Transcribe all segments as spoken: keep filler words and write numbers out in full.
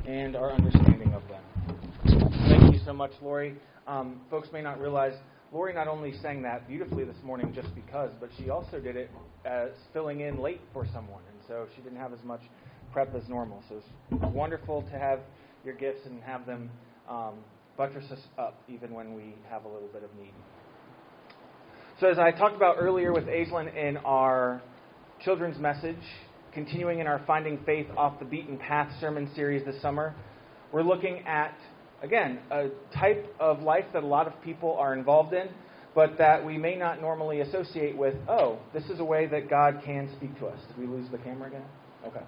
and our understanding of them. Thank you so much, Lori. Um, folks may not realize Lori not only sang that beautifully this morning just because, but she also did it as filling in late for someone, and so she didn't have as much prep as normal. So it's wonderful to have your gifts and have them um, buttress us up even when we have a little bit of need. So as I talked about earlier with Aislinn in our children's message, continuing in our Finding Faith Off the Beaten Path sermon series this summer, we're looking at, again, a type of life that a lot of people are involved in, but that we may not normally associate with, oh, this is a way that God can speak to us. Did we lose the camera again? Okay.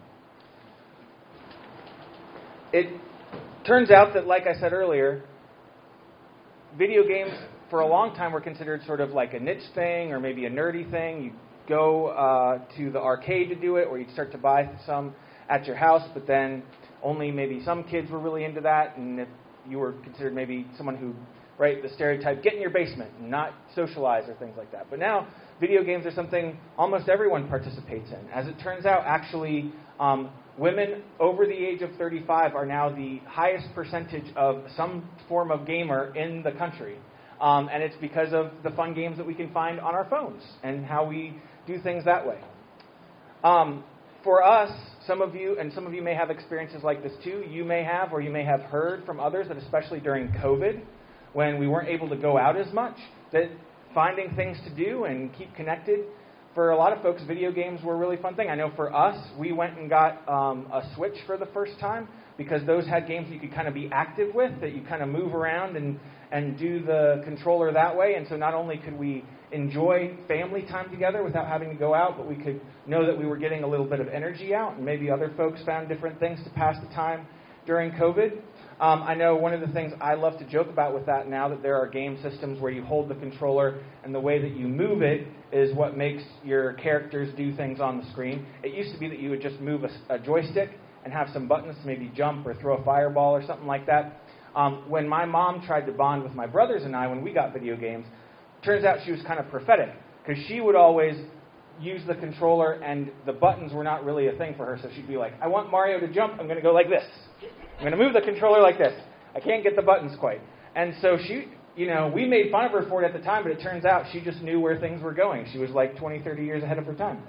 It turns out that, like I said earlier, video games for a long time were considered sort of like a niche thing or maybe a nerdy thing. You go uh, to the arcade to do it, or you'd start to buy some at your house, but then only maybe some kids were really into that, and if you were considered maybe someone who, right, the stereotype, get in your basement and not socialize or things like that. But now video games are something almost everyone participates in. As it turns out, actually, um, women over the age of thirty-five are now the highest percentage of some form of gamer in the country. Um, and it's because of the fun games that we can find on our phones and how we do things that way. Um, for us, some of you, and some of you may have experiences like this too, you may have or you may have heard from others that especially during COVID, when we weren't able to go out as much, that finding things to do and keep connected, for a lot of folks, video games were a really fun thing. I know for us, we went and got um, a Switch for the first time because those had games that you could kind of be active with, that you kind of move around and, and do the controller that way. And so not only could we enjoy family time together without having to go out, but we could know that we were getting a little bit of energy out, and maybe other folks found different things to pass the time during COVID. Um, I know one of the things I love to joke about with that now that there are game systems where you hold the controller and the way that you move it is what makes your characters do things on the screen. It used to be that you would just move a, a joystick and have some buttons to maybe jump or throw a fireball or something like that. Um, when my mom tried to bond with my brothers and I when we got video games, turns out she was kind of prophetic because she would always use the controller and the buttons were not really a thing for her. So she'd be like, I want Mario to jump. I'm going to go like this. I'm going to move the controller like this. I can't get the buttons quite. And so she, you know, we made fun of her for it at the time, but it turns out she just knew where things were going. She was like twenty, thirty years ahead of her time.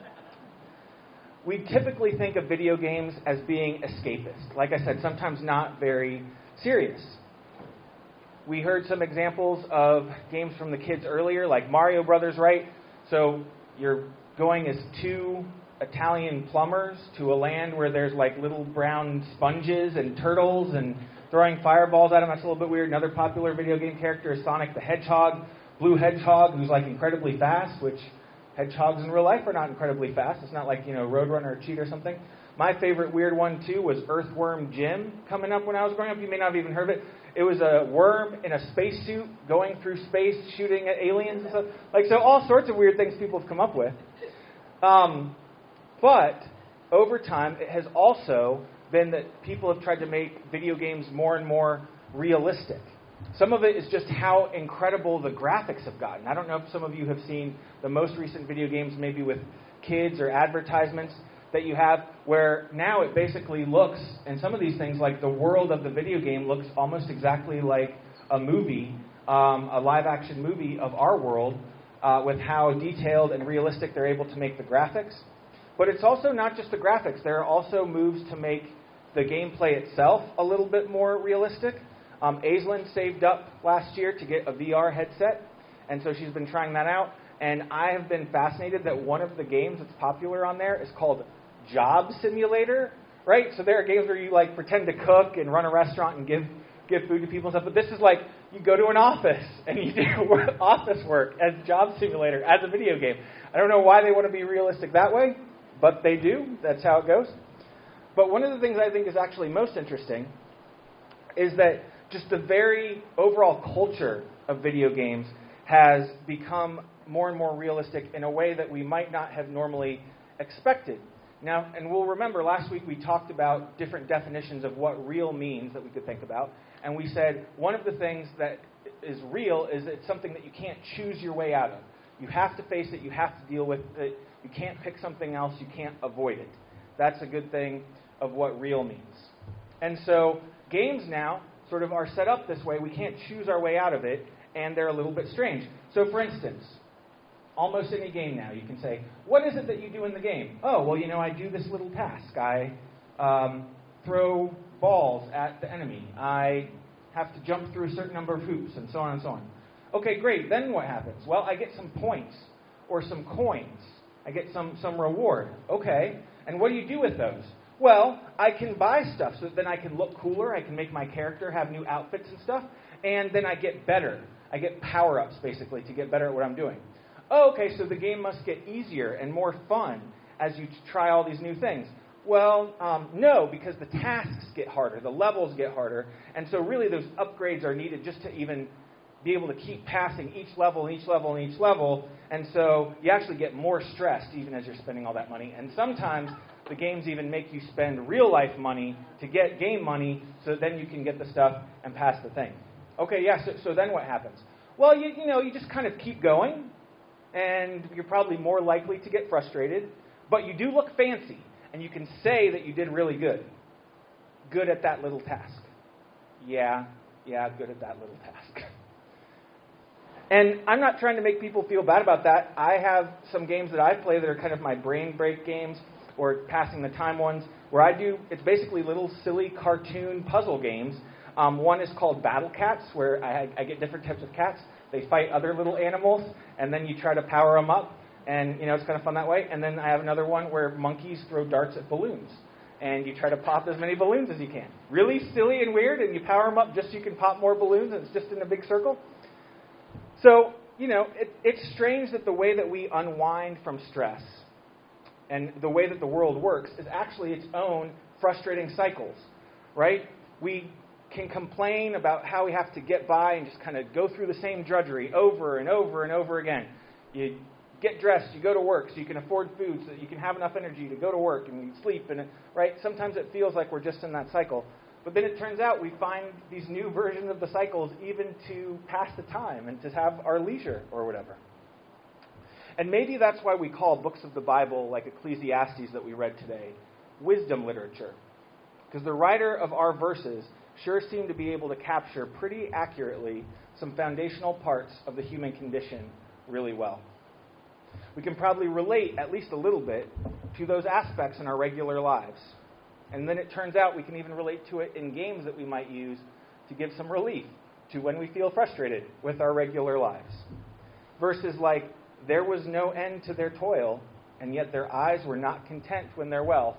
We typically think of video games as being escapist. Like I said, sometimes not very serious. We heard some examples of games from the kids earlier, like Mario Brothers, right? So you're going as two Italian plumbers to a land where there's like little brown sponges and turtles and throwing fireballs at them. That's a little bit weird. Another popular video game character is Sonic the Hedgehog, Blue Hedgehog, who's like incredibly fast, which hedgehogs in real life are not incredibly fast. It's not like, you know, Roadrunner or Cheat or something. My favorite weird one, too, was Earthworm Jim coming up when I was growing up. You may not have even heard of it. It was a worm in a spacesuit going through space, shooting at aliens and stuff. Like, so all sorts of weird things people have come up with. Um, but over time, it has also been that people have tried to make video games more and more realistic. Some of it is just how incredible the graphics have gotten. I don't know if some of you have seen the most recent video games, maybe with kids or advertisements that you have, where now it basically looks, and some of these things, like the world of the video game looks almost exactly like a movie, um, a live-action movie of our world, uh, with how detailed and realistic they're able to make the graphics. But it's also not just the graphics. There are also moves to make the gameplay itself a little bit more realistic. Um, Aislinn saved up last year to get a V R headset, and so she's been trying that out. And I have been fascinated that one of the games that's popular on there is called Job Simulator, right? So there are games where you like pretend to cook and run a restaurant and give give food to people and stuff. But this is like you go to an office and you do office work as Job Simulator, as a video game. I don't know why they want to be realistic that way, but they do. That's how it goes. But one of the things I think is actually most interesting is that just the very overall culture of video games has become more and more realistic in a way that we might not have normally expected. Now, and we'll remember last week we talked about different definitions of what real means that we could think about. And we said one of the things that is real is it's something that you can't choose your way out of. You have to face it. You have to deal with it. You can't pick something else. You can't avoid it. That's a good thing of what real means. And so games now sort of are set up this way. We can't choose our way out of it, and they're a little bit strange. So for instance, almost any game now, you can say, what is it that you do in the game? Oh, well, you know, I do this little task. I um, throw balls at the enemy. I have to jump through a certain number of hoops, and so on and so on. Okay, great. Then what happens? Well, I get some points or some coins. I get some, some reward. Okay. And what do you do with those? Well, I can buy stuff so that then I can look cooler. I can make my character have new outfits and stuff. And then I get better. I get power-ups, basically, to get better at what I'm doing. Oh, okay, so the game must get easier and more fun as you try all these new things. Well, um, no, because the tasks get harder. The levels get harder. And so really those upgrades are needed just to even be able to keep passing each level and each level and each level. And so you actually get more stressed even as you're spending all that money. And sometimes the games even make you spend real-life money to get game money so then you can get the stuff and pass the thing. Okay, yeah, so, so then what happens? Well, you, you know, you just kind of keep going, and you're probably more likely to get frustrated, but you do look fancy, and you can say that you did really good. Good at that little task. Yeah, yeah, good at that little task. And I'm not trying to make people feel bad about that. I have some games that I play that are kind of my brain break games, or passing the time ones, where I do, it's basically little silly cartoon puzzle games. Um, one is called Battle Cats, where I, I get different types of cats. They fight other little animals, and then you try to power them up, and you know it's kind of fun that way. And then I have another one where monkeys throw darts at balloons, and you try to pop as many balloons as you can. Really silly and weird, and you power them up just so you can pop more balloons, and it's just in a big circle. So, you know, it, it's strange that the way that we unwind from stress and the way that the world works is actually its own frustrating cycles, right? We can complain about how we have to get by and just kind of go through the same drudgery over and over and over again. You get dressed, you go to work so you can afford food, so that you can have enough energy to go to work and you sleep, and right? Sometimes it feels like we're just in that cycle. But then it turns out we find these new versions of the cycles even to pass the time and to have our leisure or whatever. And maybe that's why we call books of the Bible, like Ecclesiastes that we read today, wisdom literature. Because the writer of our verses sure seemed to be able to capture pretty accurately some foundational parts of the human condition really well. We can probably relate at least a little bit to those aspects in our regular lives. And then it turns out we can even relate to it in games that we might use to give some relief to when we feel frustrated with our regular lives. Verses like, there was no end to their toil, and yet their eyes were not content when their wealth,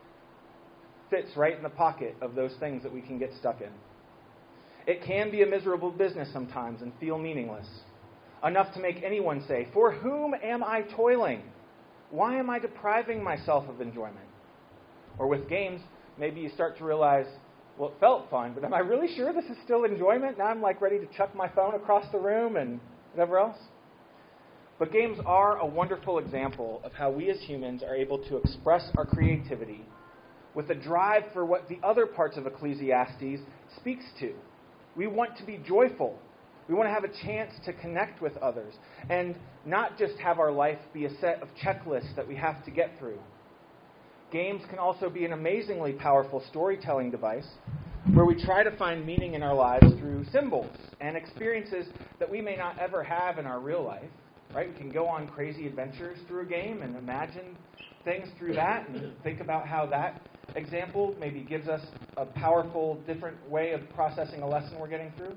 fits right in the pocket of those things that we can get stuck in. It can be a miserable business sometimes and feel meaningless, enough to make anyone say, for whom am I toiling? Why am I depriving myself of enjoyment? Or with games, maybe you start to realize, well, it felt fun, but am I really sure this is still enjoyment? Now I'm like ready to chuck my phone across the room and whatever else. But games are a wonderful example of how we as humans are able to express our creativity with a drive for what the other parts of Ecclesiastes speaks to. We want to be joyful. We want to have a chance to connect with others and not just have our life be a set of checklists that we have to get through. Games can also be an amazingly powerful storytelling device where we try to find meaning in our lives through symbols and experiences that we may not ever have in our real life. Right? We can go on crazy adventures through a game and imagine things through that and think about how that example maybe gives us a powerful, different way of processing a lesson we're getting through.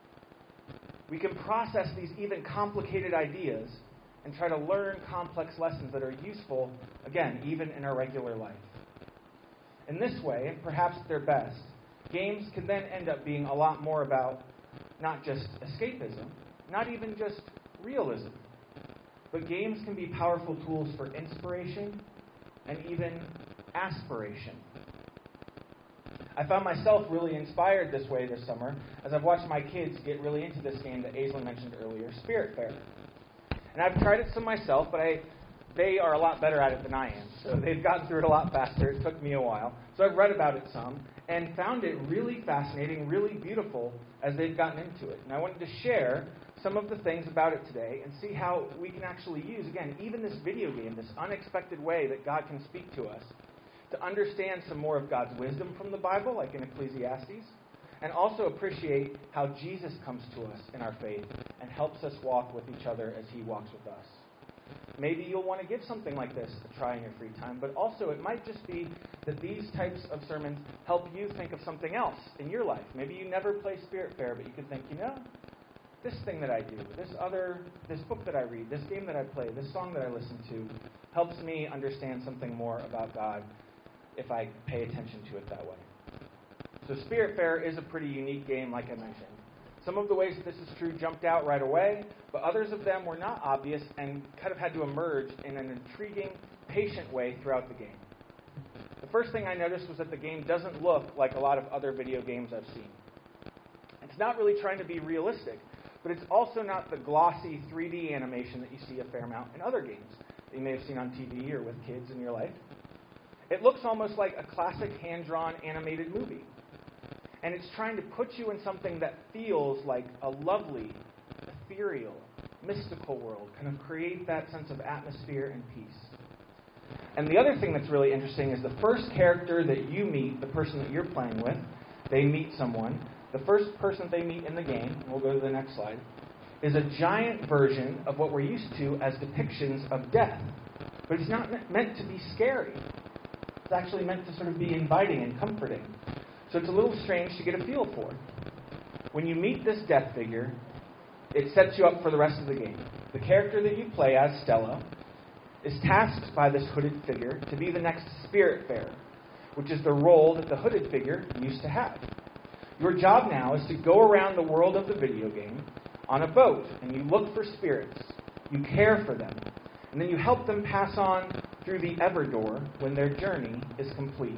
We can process these even complicated ideas and try to learn complex lessons that are useful, again, even in our regular life. In this way, and perhaps at their best, games can then end up being a lot more about not just escapism, not even just realism, but games can be powerful tools for inspiration and even aspiration. I found myself really inspired this way this summer as I've watched my kids get really into this game that Aislinn mentioned earlier, Spiritfarer. And I've tried it some myself, but I, they are a lot better at it than I am. So they've gotten through it a lot faster. It took me a while. So I've read about it some and found it really fascinating, really beautiful as they've gotten into it. And I wanted to share some of the things about it today and see how we can actually use, again, even this video game, this unexpected way that God can speak to us, to understand some more of God's wisdom from the Bible, like in Ecclesiastes, and also appreciate how Jesus comes to us in our faith and helps us walk with each other as he walks with us. Maybe you'll want to give something like this a try in your free time, but also it might just be that these types of sermons help you think of something else in your life. Maybe you never play Spirit Fair, but you can think, you know, this thing that I do, this other, this book that I read, this game that I play, this song that I listen to, helps me understand something more about God if I pay attention to it that way. So Spirit Fair is a pretty unique game, like I mentioned. Some of the ways that this is true jumped out right away, but others of them were not obvious and kind of had to emerge in an intriguing, patient way throughout the game. The first thing I noticed was that the game doesn't look like a lot of other video games I've seen. It's not really trying to be realistic, but it's also not the glossy three D animation that you see a fair amount in other games that you may have seen on T V or with kids in your life. It looks almost like a classic hand-drawn animated movie. And it's trying to put you in something that feels like a lovely, ethereal, mystical world, kind of create that sense of atmosphere and peace. And the other thing that's really interesting is the first character that you meet, the person that you're playing with, they meet someone. The first person they meet in the game, and we'll go to the next slide, is a giant version of what we're used to as depictions of death. But it's not meant to be scary. It's actually meant to sort of be inviting and comforting. So it's a little strange to get a feel for. When you meet this death figure, it sets you up for the rest of the game. The character that you play as, Stella, is tasked by this hooded figure to be the next Spiritfarer, which is the role that the hooded figure used to have. Your job now is to go around the world of the video game on a boat, and you look for spirits. You care for them, and then you help them pass on through the Everdoor when their journey is complete.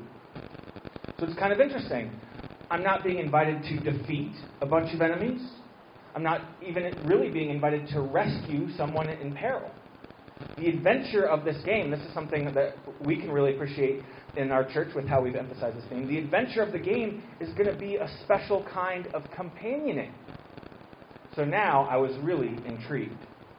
So it's kind of interesting. I'm not being invited to defeat a bunch of enemies. I'm not even really being invited to rescue someone in peril. The adventure of this game, this is something that we can really appreciate in our church with how we've emphasized this theme. The adventure of the game is going to be a special kind of companioning. So now I was really intrigued.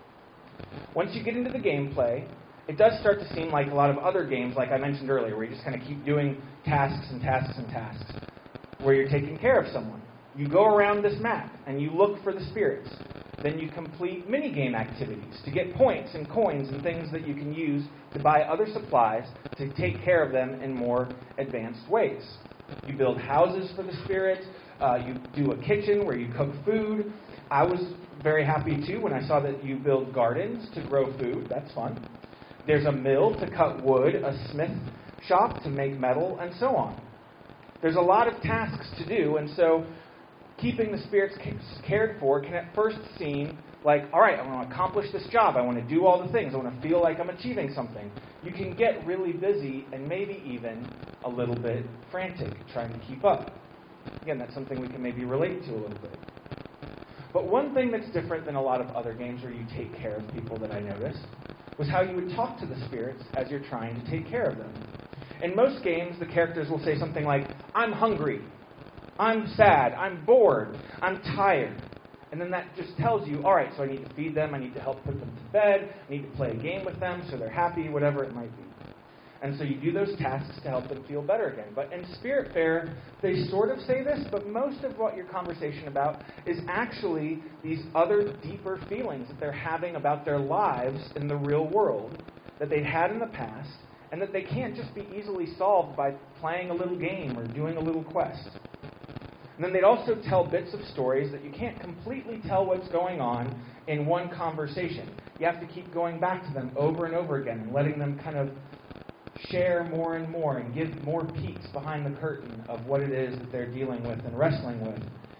Once you get into the gameplay, it does start to seem like a lot of other games, like I mentioned earlier, where you just kind of keep doing tasks and tasks and tasks, where you're taking care of someone. You go around this map, and you look for the spirits. Then you complete mini-game activities to get points and coins and things that you can use to buy other supplies to take care of them in more advanced ways. You build houses for the spirits. Uh, you do a kitchen where you cook food. I was very happy, too, when I saw that you build gardens to grow food. That's fun. There's a mill to cut wood, a smith shop to make metal, and so on. There's a lot of tasks to do, and so keeping the spirits cared for can at first seem like, all right, I want to accomplish this job. I want to do all the things. I want to feel like I'm achieving something. You can get really busy and maybe even a little bit frantic trying to keep up. Again, that's something we can maybe relate to a little bit. But one thing that's different than a lot of other games where you take care of people that I noticed was how you would talk to the spirits as you're trying to take care of them. In most games, the characters will say something like, I'm hungry, I'm sad, I'm bored, I'm tired. And then that just tells you, all right, so I need to feed them, I need to help put them to bed, I need to play a game with them so they're happy, whatever it might be. And so you do those tasks to help them feel better again. But in Spiritfarer, they sort of say this, but most of what your conversation about is actually these other deeper feelings that they're having about their lives in the real world that they'd had in the past, and that they can't just be easily solved by playing a little game or doing a little quest. And then they'd also tell bits of stories that you can't completely tell what's going on in one conversation. You have to keep going back to them over and over again and letting them kind of share more and more and give more peeks behind the curtain of what it is that they're dealing with and wrestling with.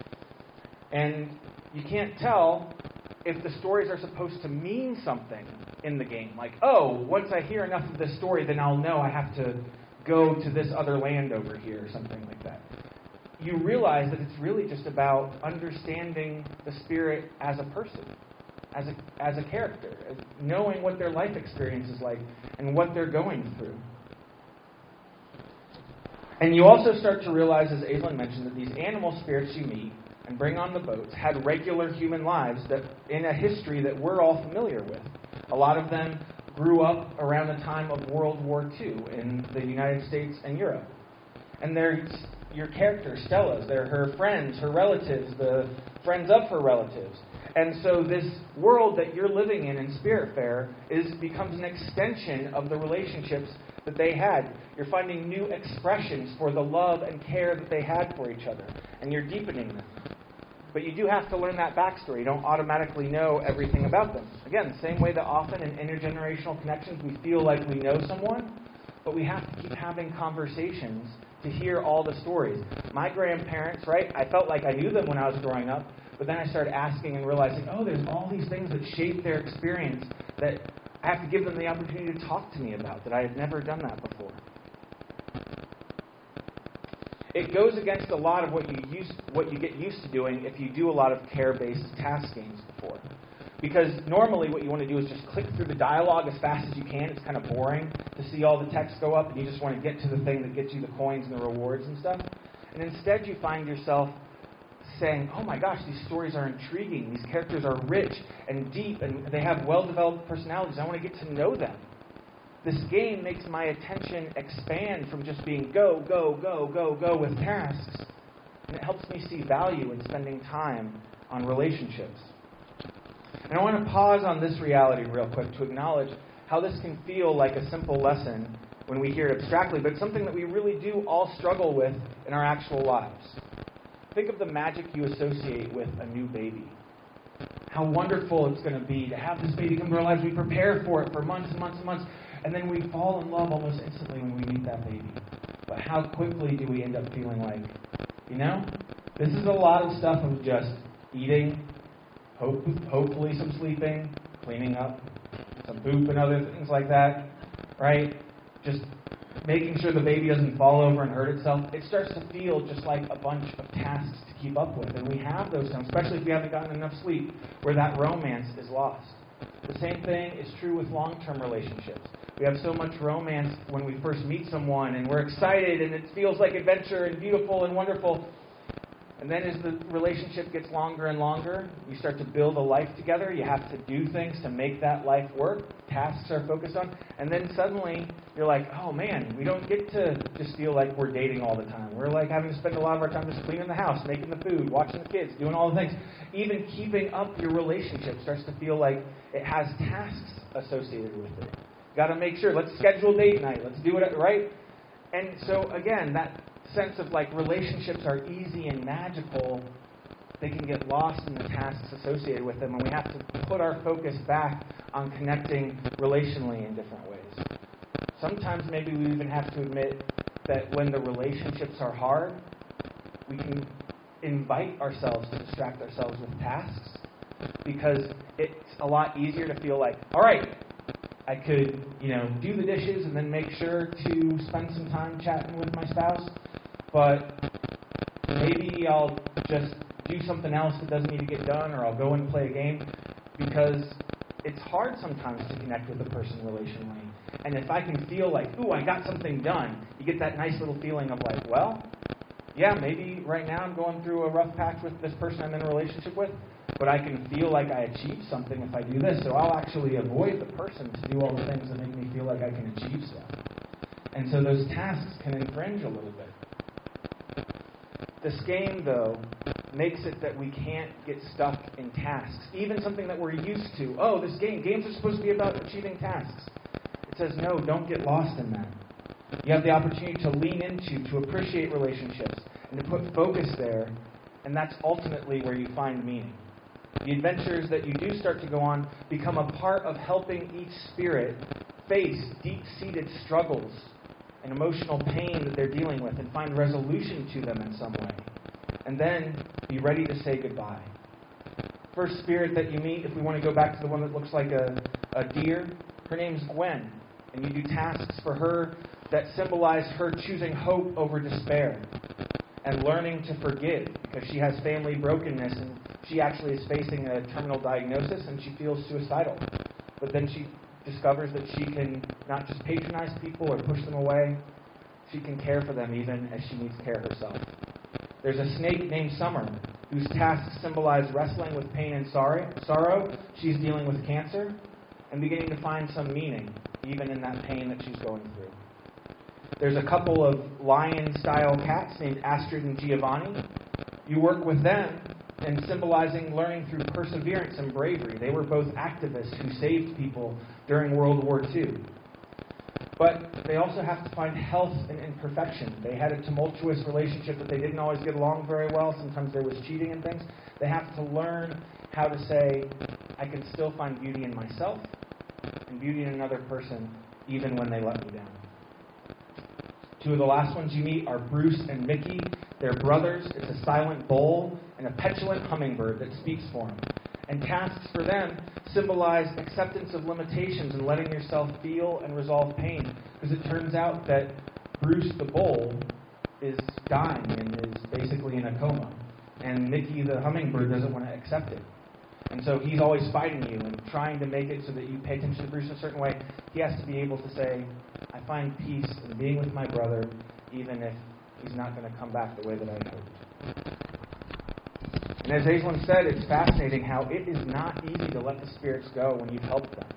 And you can't tell if the stories are supposed to mean something in the game. Like, oh, once I hear enough of this story, then I'll know I have to go to this other land over here or something like that. You realize that it's really just about understanding the spirit as a person, as a, as a character, as knowing what their life experience is like and what they're going through. And you also start to realize, as Aislinn mentioned, that these animal spirits you meet and bring on the boats had regular human lives that in a history that we're all familiar with. A lot of them grew up around the time of World War Two in the United States and Europe. And they're your character, Stella's. They're her friends, her relatives, the friends of her relatives. And so this world that you're living in in Spiritfarer is becomes an extension of the relationships that they had. You're finding new expressions for the love and care that they had for each other, and you're deepening them. But you do have to learn that backstory. You don't automatically know everything about them. Again, same way that often in intergenerational connections we feel like we know someone, but we have to keep having conversations to hear all the stories. My grandparents, right, I felt like I knew them when I was growing up, but then I started asking and realizing, oh, there's all these things that shape their experience that I have to give them the opportunity to talk to me about, that I had never done that before. It goes against a lot of what you use, what you get used to doing if you do a lot of care-based task games before. Because normally what you want to do is just click through the dialogue as fast as you can. It's kind of boring to see all the text go up, and you just want to get to the thing that gets you the coins and the rewards and stuff. And instead you find yourself saying, oh my gosh, these stories are intriguing. These characters are rich and deep, and they have well-developed personalities. I want to get to know them. This game makes my attention expand from just being go, go, go, go, go with tasks. And it helps me see value in spending time on relationships. And I want to pause on this reality real quick to acknowledge how this can feel like a simple lesson when we hear it abstractly, but it's something that we really do all struggle with in our actual lives. Think of the magic you associate with a new baby. How wonderful it's going to be to have this baby come to our lives. We prepare for it for months and months and months, and then we fall in love almost instantly when we meet that baby. But how quickly do we end up feeling like, you know, this is a lot of stuff of just eating, hope, hopefully some sleeping, cleaning up, some poop and other things like that, right? Just making sure the baby doesn't fall over and hurt itself. It starts to feel just like a bunch of tasks to keep up with. And we have those times, especially if we haven't gotten enough sleep, where that romance is lost. The same thing is true with long-term relationships. We have so much romance when we first meet someone, and we're excited, and it feels like adventure and beautiful and wonderful. And then as the relationship gets longer and longer, you start to build a life together. You have to do things to make that life work. Tasks are focused on. And then suddenly, you're like, oh man, we don't get to just feel like we're dating all the time. We're like having to spend a lot of our time just cleaning the house, making the food, watching the kids, doing all the things. Even keeping up your relationship starts to feel like it has tasks associated with it. Got to make sure, let's schedule date night, let's do it, right? And so again, that sense of like relationships are easy and magical, they can get lost in the tasks associated with them, and we have to put our focus back on connecting relationally in different ways. Sometimes maybe we even have to admit that when the relationships are hard, we can invite ourselves to distract ourselves with tasks, because it's a lot easier to feel like, all right, I could, you know, do the dishes and then make sure to spend some time chatting with my spouse, but maybe I'll just do something else that doesn't need to get done, or I'll go and play a game, because it's hard sometimes to connect with a person relationally. And if I can feel like, ooh, I got something done, you get that nice little feeling of like, well, yeah, maybe right now I'm going through a rough patch with this person I'm in a relationship with, but I can feel like I achieved something if I do this, so I'll actually avoid the person to do all the things that make me feel like I can achieve stuff. And so those tasks can infringe a little bit. This game, though, makes it that we can't get stuck in tasks. Even something that we're used to. Oh, this game, games are supposed to be about achieving tasks. It says, no, don't get lost in that. You have the opportunity to lean into, to appreciate relationships, and to put focus there, and that's ultimately where you find meaning. The adventures that you do start to go on become a part of helping each spirit face deep-seated struggles and emotional pain that they're dealing with and find resolution to them in some way. And then be ready to say goodbye. First spirit that you meet, if we want to go back to the one that looks like a, a deer, her name's Gwen. And you do tasks for her that symbolize her choosing hope over despair and learning to forgive, because she has family brokenness and she actually is facing a terminal diagnosis and she feels suicidal. But then she discovers that she can not just patronize people or push them away, she can care for them even as she needs care herself. There's a snake named Summer, whose tasks symbolize wrestling with pain and sorrow. She's dealing with cancer. and beginning to find some meaning, even in that pain that she's going through. There's a couple of lion-style cats named Astrid and Giovanni. You work with them in symbolizing learning through perseverance and bravery. They were both activists who saved people during World War Two. But they also have to find health in imperfection. They had a tumultuous relationship that they didn't always get along very well. Sometimes there was cheating and things. They have to learn how to say, I can still find beauty in myself and beauty in another person, even when they let me down. Two of the last ones you meet are Bruce and Mickey. They're brothers. It's a silent bull and a petulant hummingbird that speaks for them. And tasks for them symbolize acceptance of limitations and letting yourself feel and resolve pain. Because it turns out that Bruce the bull is dying and is basically in a coma. And Mickey the hummingbird doesn't want to accept it. And so he's always fighting you and trying to make it so that you pay attention to Bruce in a certain way. He has to be able to say, I find peace in being with my brother, even if he's not going to come back the way that I hoped. And as Aislinn said, it's fascinating how it is not easy to let the spirits go when you've helped them.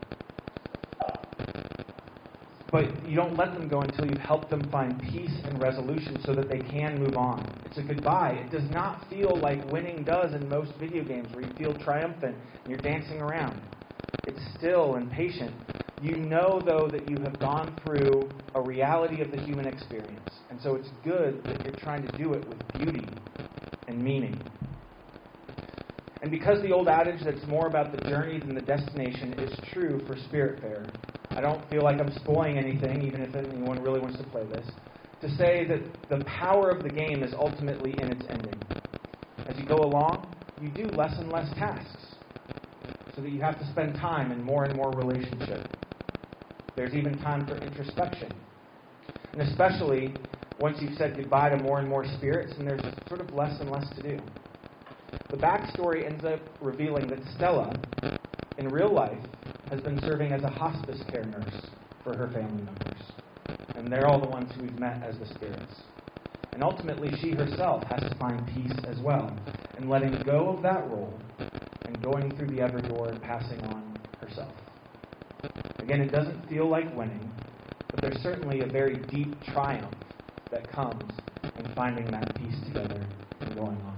But you don't let them go until you've helped them find peace and resolution so that they can move on. It's a goodbye. It does not feel like winning does in most video games where you feel triumphant and you're dancing around. It's still and patient. You know, though, that you have gone through a reality of the human experience. And so it's good that you're trying to do it with beauty and meaning. And because the old adage that's more about the journey than the destination is true for Spiritfarer, I don't feel like I'm spoiling anything, even if anyone really wants to play this, to say that the power of the game is ultimately in its ending. As you go along, you do less and less tasks, so that you have to spend time in more and more relationship. There's even time for introspection. And especially once you've said goodbye to more and more spirits, and there's sort of less and less to do. The backstory ends up revealing that Stella, in real life, has been serving as a hospice care nurse for her family members. And they're all the ones who we've met as the spirits. And ultimately, she herself has to find peace as well, in letting go of that role and going through the Ever Door and passing on herself. Again, it doesn't feel like winning, but there's certainly a very deep triumph that comes in finding that peace together and going on.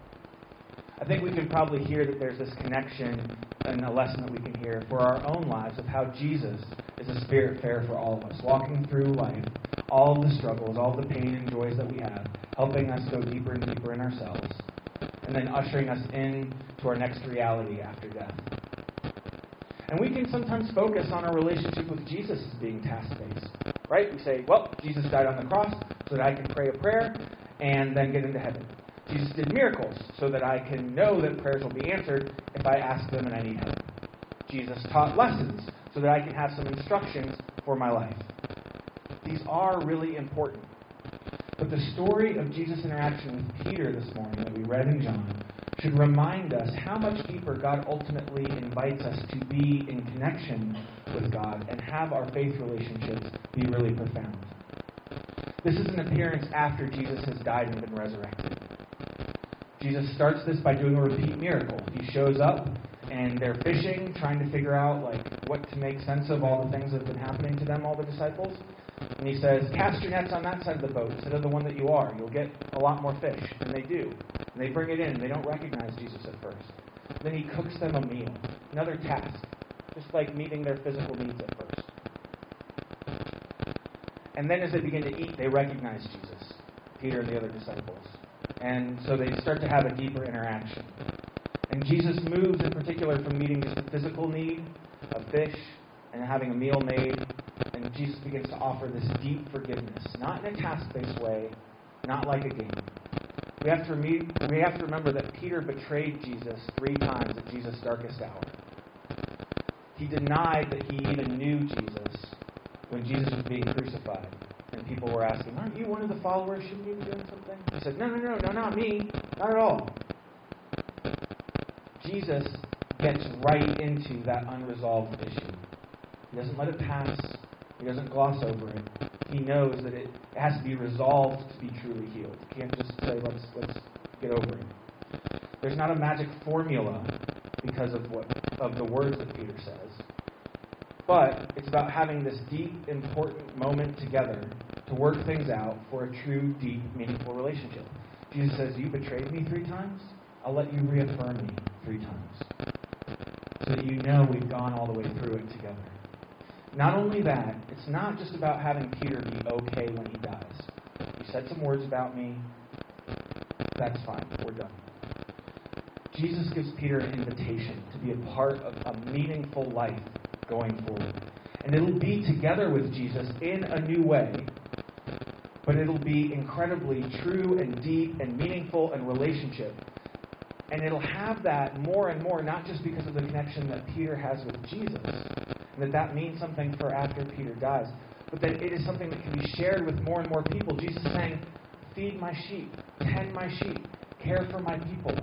I think we can probably hear that there's this connection and a lesson that we can hear for our own lives of how Jesus is a Spiritfarer for all of us, walking through life, all of the struggles, all the pain and joys that we have, helping us go deeper and deeper in ourselves, and then ushering us into our next reality after death. And we can sometimes focus on our relationship with Jesus as being task-based, right? We say, well, Jesus died on the cross so that I can pray a prayer and then get into heaven. Jesus did miracles so that I can know that prayers will be answered if I ask them and I need help. Jesus taught lessons so that I can have some instructions for my life. These are really important. But the story of Jesus' interaction with Peter this morning that we read in John should remind us how much deeper God ultimately invites us to be in connection with God and have our faith relationships be really profound. This is an appearance after Jesus has died and been resurrected. Jesus starts this by doing a repeat miracle. He shows up, and they're fishing, trying to figure out like what to make sense of all the things that have been happening to them, all the disciples. And he says, cast your nets on that side of the boat instead of the one that you are. You'll get a lot more fish. And they do. And they bring it in. They don't recognize Jesus at first. Then he cooks them a meal. Another task. Just like meeting their physical needs at first. And then as they begin to eat, they recognize Jesus, Peter and the other disciples. And so they start to have a deeper interaction. And Jesus moves in particular from meeting just the physical need of fish and having a meal made. And Jesus begins to offer this deep forgiveness, not in a task-based way, not like a game. We have to re- we have to remember that Peter betrayed Jesus three times at Jesus' darkest hour. He denied that he even knew Jesus when Jesus was being crucified. And people were asking, aren't you one of the followers? Shouldn't you be doing something? He said, no, no, no, no, not me. Not at all. Jesus gets right into that unresolved issue. He doesn't let it pass. He doesn't gloss over it. He knows that it has to be resolved to be truly healed. You can't just say, let's let's get over it. There's not a magic formula because of what of the words that Peter says. but it's about having this deep, important moment together to work things out for a true, deep, meaningful relationship. Jesus says, you betrayed me three times? I'll let you reaffirm me three times. So that you know we've gone all the way through it together. Not only that, it's not just about having Peter be okay when he dies. You said some words about me. That's fine. We're done. Jesus gives Peter an invitation to be a part of a meaningful life going forward. And it'll be together with Jesus in a new way, but it'll be incredibly true and deep and meaningful and relationship. And it'll have that more and more, not just because of the connection that Peter has with Jesus, and that that means something for after Peter dies, but that it is something that can be shared with more and more people. Jesus is saying, feed my sheep, tend my sheep, care for my people.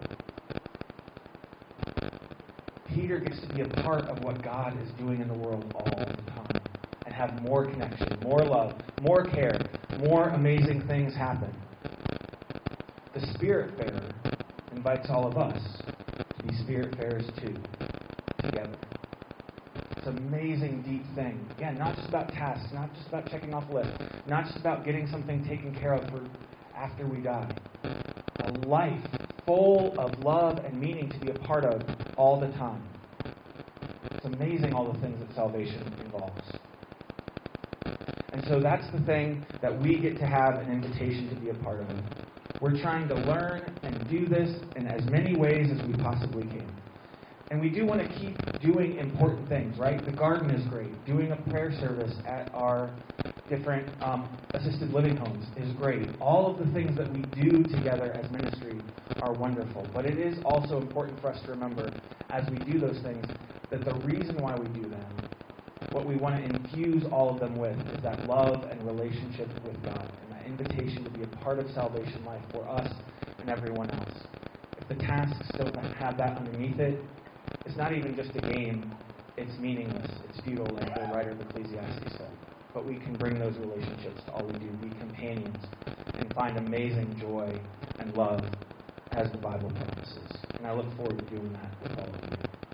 Peter gets to be a part of what God is doing in the world all the time and have more connection, more love, more care, more amazing things happen. The Spirit-bearer invites all of us to be Spirit-bearers too, together. It's an amazing, deep thing. Again, not just about tasks, not just about checking off a list, not just about getting something taken care of for after we die. A life full of love and meaning to be a part of all the time. It's amazing all the things that salvation involves. And so that's the thing that we get to have an invitation to be a part of. We're trying to learn and do this in as many ways as we possibly can. And we do want to keep doing important things, right? The garden is great. Doing a prayer service at our different um, assisted living homes is great. All of the things that we do together as ministry are wonderful. But it is also important for us to remember, as we do those things, that the reason why we do them, what we want to infuse all of them with, is that love and relationship with God, and that invitation to be a part of salvation life for us and everyone else. If the tasks don't have that underneath it, it's not even just a game. It's meaningless. It's futile, like the writer of Ecclesiastes said. But we can bring those relationships to all we do, be companions, and find amazing joy and love as the Bible promises. And I look forward to doing that with all of you.